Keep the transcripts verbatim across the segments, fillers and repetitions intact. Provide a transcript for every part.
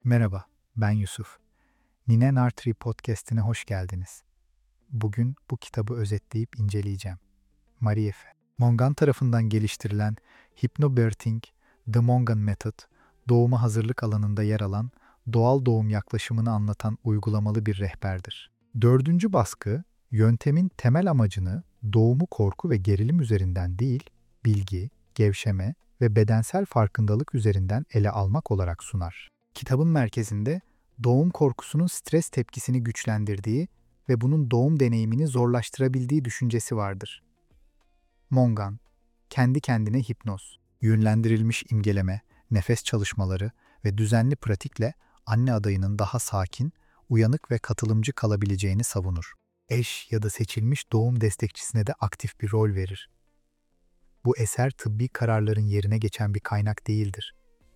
Merhaba, ben Yusuf. Nine Artery Podcast'ine hoş geldiniz. Bugün bu kitabı özetleyip inceleyeceğim. Marie-Efe. Mongan tarafından geliştirilen Hypnobirthing, The Mongan Method, doğuma hazırlık alanında yer alan, doğal doğum yaklaşımını anlatan uygulamalı bir rehberdir. Dördüncü baskı, yöntemin temel amacını doğumu korku ve gerilim üzerinden değil, bilgi, gevşeme ve bedensel farkındalık üzerinden ele almak olarak sunar. Kitabın merkezinde doğum korkusunun stres tepkisini güçlendirdiği ve bunun doğum deneyimini zorlaştırabildiği düşüncesi vardır. Mongan, kendi kendine hipnoz, yönlendirilmiş imgeleme, nefes çalışmaları ve düzenli pratikle anne adayının daha sakin, uyanık ve katılımcı kalabileceğini savunur. Eş ya da seçilmiş doğum destekçisine de aktif bir rol verir. Bu eser tıbbi kararların yerine geçen bir kaynak değildir.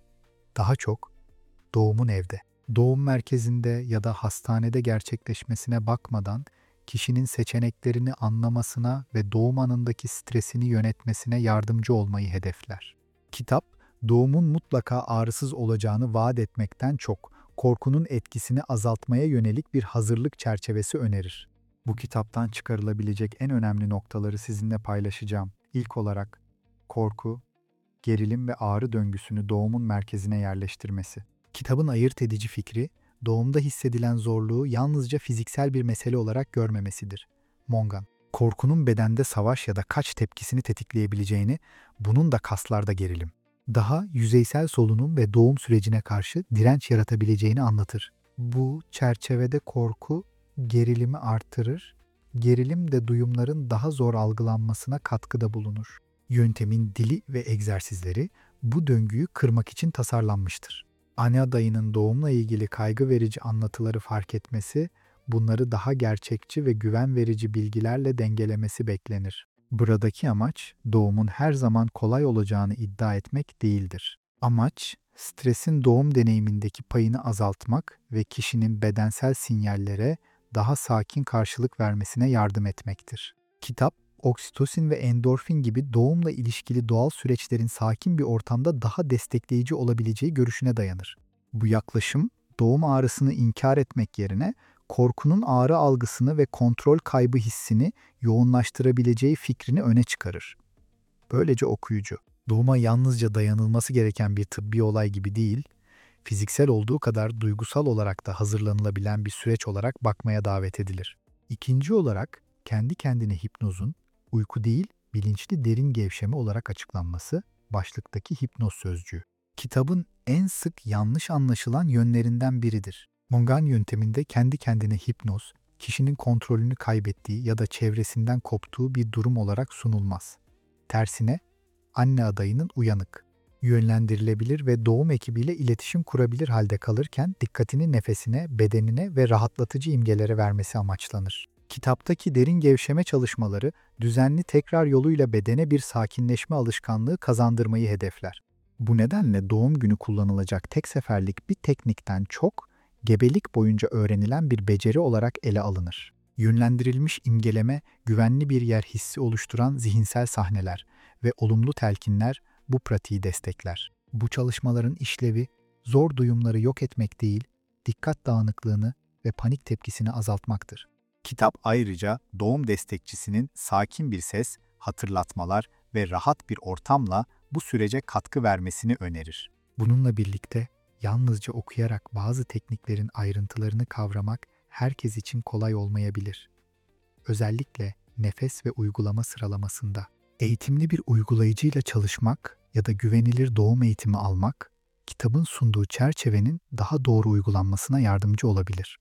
Daha çok doğumun evde, doğum merkezinde ya da hastanede gerçekleşmesine bakmadan kişinin seçeneklerini anlamasına ve doğum anındaki stresini yönetmesine yardımcı olmayı hedefler. Kitap, doğumun mutlaka ağrısız olacağını vaat etmekten çok, korkunun etkisini azaltmaya yönelik bir hazırlık çerçevesi önerir. Bu kitaptan çıkarılabilecek en önemli noktaları sizinle paylaşacağım. İlk olarak, korku, gerilim ve ağrı döngüsünü doğumun merkezine yerleştirmesi. Kitabın ayırt edici fikri, doğumda hissedilen zorluğu yalnızca fiziksel bir mesele olarak görmemesidir. Mongan, korkunun bedende savaş ya da kaç tepkisini tetikleyebileceğini, bunun da kaslarda gerilim, daha yüzeysel solunum ve doğum sürecine karşı direnç yaratabileceğini anlatır. Bu çerçevede korku, gerilimi artırır, gerilim de duyumların daha zor algılanmasına katkıda bulunur. Yöntemin dili ve egzersizleri bu döngüyü kırmak için tasarlanmıştır. Anne adayının doğumla ilgili kaygı verici anlatıları fark etmesi, bunları daha gerçekçi ve güven verici bilgilerle dengelemesi beklenir. Buradaki amaç, doğumun her zaman kolay olacağını iddia etmek değildir. Amaç, stresin doğum deneyimindeki payını azaltmak ve kişinin bedensel sinyallere daha sakin karşılık vermesine yardım etmektir. Kitap, oksitosin ve endorfin gibi doğumla ilişkili doğal süreçlerin sakin bir ortamda daha destekleyici olabileceği görüşüne dayanır. Bu yaklaşım, doğum ağrısını inkar etmek yerine korkunun ağrı algısını ve kontrol kaybı hissini yoğunlaştırabileceği fikrini öne çıkarır. Böylece okuyucu, doğuma yalnızca dayanılması gereken bir tıbbi olay gibi değil, fiziksel olduğu kadar duygusal olarak da hazırlanılabilen bir süreç olarak bakmaya davet edilir. İkinci olarak, kendi kendine hipnozun, uyku değil, bilinçli derin gevşeme olarak açıklanması, başlıktaki hipnoz sözcüğü. Kitabın en sık yanlış anlaşılan yönlerinden biridir. Mongan yönteminde kendi kendine hipnoz, kişinin kontrolünü kaybettiği ya da çevresinden koptuğu bir durum olarak sunulmaz. Tersine, anne adayının uyanık, yönlendirilebilir ve doğum ekibiyle iletişim kurabilir halde kalırken dikkatini nefesine, bedenine ve rahatlatıcı imgelere vermesi amaçlanır. Kitaptaki derin gevşeme çalışmaları, düzenli tekrar yoluyla bedene bir sakinleşme alışkanlığı kazandırmayı hedefler. Bu nedenle doğum günü kullanılacak tek seferlik bir teknikten çok, gebelik boyunca öğrenilen bir beceri olarak ele alınır. Yönlendirilmiş imgeleme, güvenli bir yer hissi oluşturan zihinsel sahneler ve olumlu telkinler bu pratiği destekler. Bu çalışmaların işlevi, zor duyumları yok etmek değil, dikkat dağınıklığını ve panik tepkisini azaltmaktır. Kitap ayrıca doğum destekçisinin sakin bir ses, hatırlatmalar ve rahat bir ortamla bu sürece katkı vermesini önerir. Bununla birlikte yalnızca okuyarak bazı tekniklerin ayrıntılarını kavramak herkes için kolay olmayabilir. Özellikle nefes ve uygulama sıralamasında. Eğitimli bir uygulayıcıyla çalışmak ya da güvenilir doğum eğitimi almak, kitabın sunduğu çerçevenin daha doğru uygulanmasına yardımcı olabilir.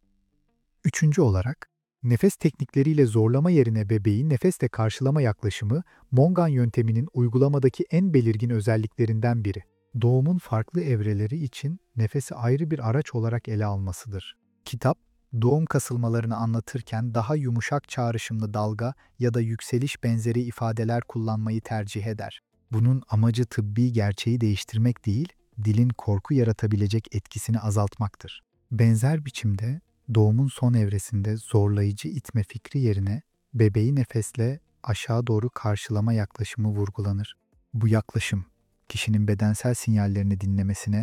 Üçüncü olarak, nefes teknikleriyle zorlama yerine bebeği nefesle karşılama yaklaşımı, Mongan yönteminin uygulamadaki en belirgin özelliklerinden biri. Doğumun farklı evreleri için nefesi ayrı bir araç olarak ele almasıdır. Kitap, doğum kasılmalarını anlatırken daha yumuşak çağrışımlı dalga ya da yükseliş benzeri ifadeler kullanmayı tercih eder. Bunun amacı tıbbi gerçeği değiştirmek değil, dilin korku yaratabilecek etkisini azaltmaktır. Benzer biçimde, doğumun son evresinde zorlayıcı itme fikri yerine bebeği nefesle aşağı doğru karşılama yaklaşımı vurgulanır. Bu yaklaşım, kişinin bedensel sinyallerini dinlemesine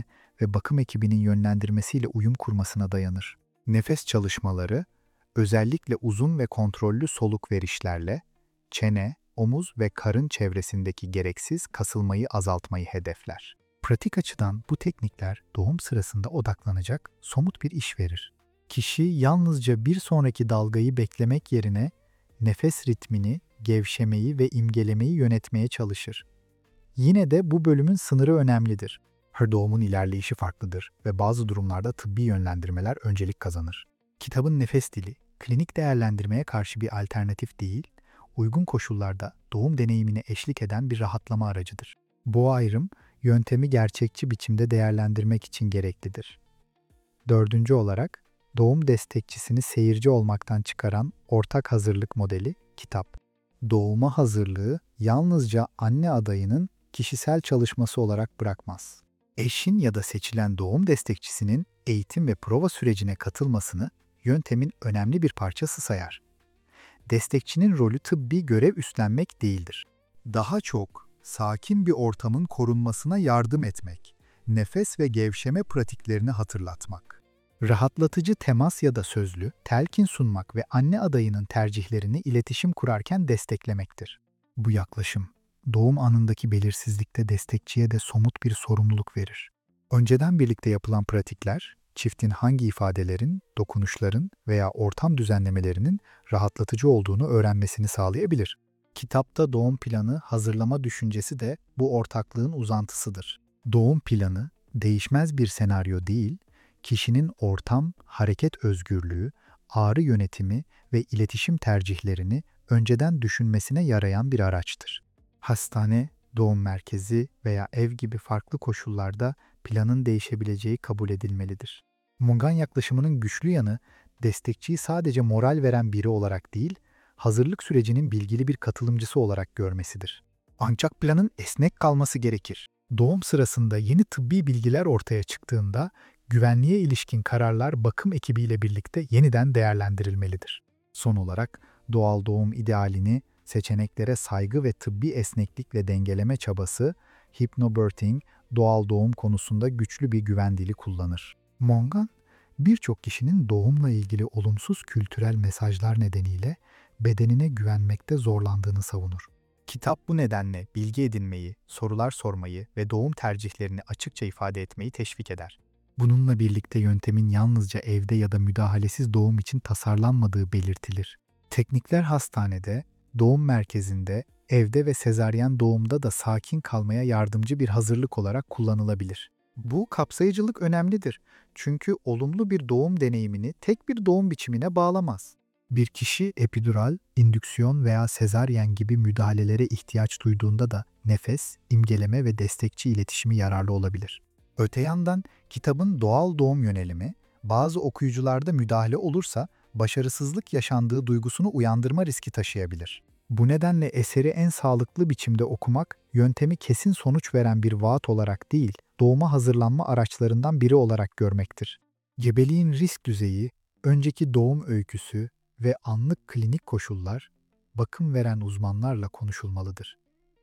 ve bakım ekibinin yönlendirmesiyle uyum kurmasına dayanır. Nefes çalışmaları, özellikle uzun ve kontrollü soluk verişlerle, çene, omuz ve karın çevresindeki gereksiz kasılmayı azaltmayı hedefler. Pratik açıdan bu teknikler doğum sırasında odaklanacak somut bir iş verir. Kişi yalnızca bir sonraki dalgayı beklemek yerine nefes ritmini, gevşemeyi ve imgelemeyi yönetmeye çalışır. Yine de bu bölümün sınırı önemlidir. Her doğumun ilerleyişi farklıdır ve bazı durumlarda tıbbi yönlendirmeler öncelik kazanır. Kitabın nefes dili, klinik değerlendirmeye karşı bir alternatif değil, uygun koşullarda doğum deneyimine eşlik eden bir rahatlama aracıdır. Bu ayrım, yöntemi gerçekçi biçimde değerlendirmek için gereklidir. Dördüncü olarak, doğum destekçisini seyirci olmaktan çıkaran ortak hazırlık modeli, kitap. Doğuma hazırlığı yalnızca anne adayının kişisel çalışması olarak bırakmaz. Eşin ya da seçilen doğum destekçisinin eğitim ve prova sürecine katılmasını yöntemin önemli bir parçası sayar. Destekçinin rolü tıbbi görev üstlenmek değildir. Daha çok sakin bir ortamın korunmasına yardım etmek, nefes ve gevşeme pratiklerini hatırlatmak. Rahatlatıcı temas ya da sözlü, telkin sunmak ve anne adayının tercihlerini iletişim kurarken desteklemektir. Bu yaklaşım, doğum anındaki belirsizlikte destekçiye de somut bir sorumluluk verir. Önceden birlikte yapılan pratikler, çiftin hangi ifadelerin, dokunuşların veya ortam düzenlemelerinin rahatlatıcı olduğunu öğrenmesini sağlayabilir. Kitapta doğum planı hazırlama düşüncesi de bu ortaklığın uzantısıdır. Doğum planı, değişmez bir senaryo değil, kişinin ortam, hareket özgürlüğü, ağrı yönetimi ve iletişim tercihlerini önceden düşünmesine yarayan bir araçtır. Hastane, doğum merkezi veya ev gibi farklı koşullarda planın değişebileceği kabul edilmelidir. Mongan yaklaşımının güçlü yanı, destekçiyi sadece moral veren biri olarak değil, hazırlık sürecinin bilgili bir katılımcısı olarak görmesidir. Ancak planın esnek kalması gerekir. Doğum sırasında yeni tıbbi bilgiler ortaya çıktığında, güvenliğe ilişkin kararlar bakım ekibiyle birlikte yeniden değerlendirilmelidir. Son olarak, doğal doğum idealini seçeneklere saygı ve tıbbi esneklikle dengeleme çabası, hypnobirthing, doğal doğum konusunda güçlü bir güven dili kullanır. Mongan, birçok kişinin doğumla ilgili olumsuz kültürel mesajlar nedeniyle bedenine güvenmekte zorlandığını savunur. Kitap bu nedenle bilgi edinmeyi, sorular sormayı ve doğum tercihlerini açıkça ifade etmeyi teşvik eder. Bununla birlikte yöntemin yalnızca evde ya da müdahalesiz doğum için tasarlanmadığı belirtilir. Teknikler hastanede, doğum merkezinde, evde ve sezaryen doğumda da sakin kalmaya yardımcı bir hazırlık olarak kullanılabilir. Bu kapsayıcılık önemlidir. Çünkü olumlu bir doğum deneyimini tek bir doğum biçimine bağlamaz. Bir kişi epidural, indüksiyon veya sezaryen gibi müdahalelere ihtiyaç duyduğunda da nefes, imgeleme ve destekçi iletişimi yararlı olabilir. Öte yandan kitabın doğal doğum yönelimi, bazı okuyucularda müdahale olursa başarısızlık yaşandığı duygusunu uyandırma riski taşıyabilir. Bu nedenle eseri en sağlıklı biçimde okumak, yöntemi kesin sonuç veren bir vaat olarak değil, doğuma hazırlanma araçlarından biri olarak görmektir. Gebeliğin risk düzeyi, önceki doğum öyküsü ve anlık klinik koşullar, bakım veren uzmanlarla konuşulmalıdır.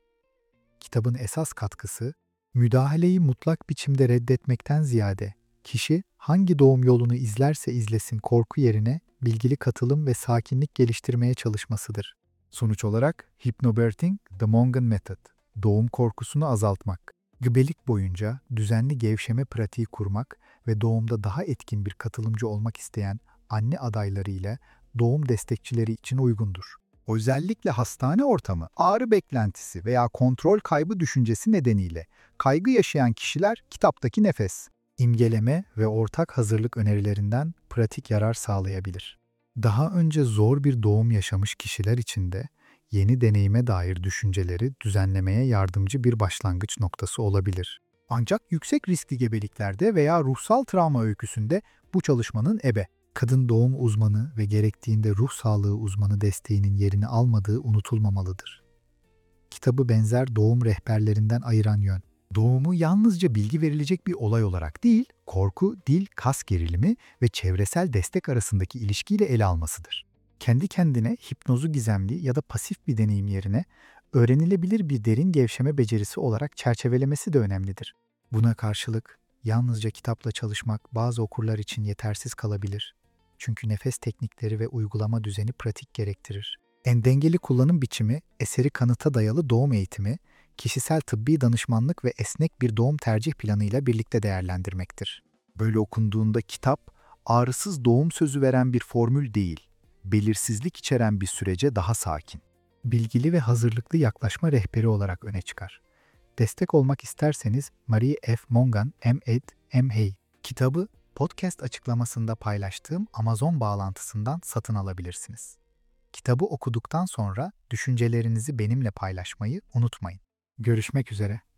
Kitabın esas katkısı, müdahaleyi mutlak biçimde reddetmekten ziyade, kişi hangi doğum yolunu izlerse izlesin korku yerine bilgili katılım ve sakinlik geliştirmeye çalışmasıdır. Sonuç olarak Hypnobirthing, The Mongan Method, doğum korkusunu azaltmak, gebelik boyunca düzenli gevşeme pratiği kurmak ve doğumda daha etkin bir katılımcı olmak isteyen anne adayları ile doğum destekçileri için uygundur. Özellikle hastane ortamı, ağrı beklentisi veya kontrol kaybı düşüncesi nedeniyle kaygı yaşayan kişiler kitaptaki nefes, imgeleme ve ortak hazırlık önerilerinden pratik yarar sağlayabilir. Daha önce zor bir doğum yaşamış kişiler için de yeni deneyime dair düşünceleri düzenlemeye yardımcı bir başlangıç noktası olabilir. Ancak yüksek riskli gebeliklerde veya ruhsal travma öyküsünde bu çalışmanın ebe, kadın doğum uzmanı ve gerektiğinde ruh sağlığı uzmanı desteğinin yerini almadığı unutulmamalıdır. Kitabı benzer doğum rehberlerinden ayıran yön, doğumu yalnızca bilgi verilecek bir olay olarak değil, korku, dil, kas gerilimi ve çevresel destek arasındaki ilişkiyle ele almasıdır. Kendi kendine hipnozu gizemli ya da pasif bir deneyim yerine öğrenilebilir bir derin gevşeme becerisi olarak çerçevelemesi de önemlidir. Buna karşılık Yalnızca kitapla çalışmak bazı okurlar için yetersiz kalabilir. Çünkü nefes teknikleri ve uygulama düzeni pratik gerektirir. En dengeli kullanım biçimi, eseri kanıta dayalı doğum eğitimi, kişisel tıbbi danışmanlık ve esnek bir doğum tercih planıyla birlikte değerlendirmektir. Böyle okunduğunda kitap, ağrısız doğum sözü veren bir formül değil, belirsizlik içeren bir sürece daha sakin, bilgili ve hazırlıklı yaklaşma rehberi olarak öne çıkar. Destek olmak isterseniz Marie F. Mongan, M.Ed, M.Hey kitabı podcast açıklamasında paylaştığım Amazon bağlantısından satın alabilirsiniz. Kitabı okuduktan sonra düşüncelerinizi benimle paylaşmayı unutmayın. Görüşmek üzere.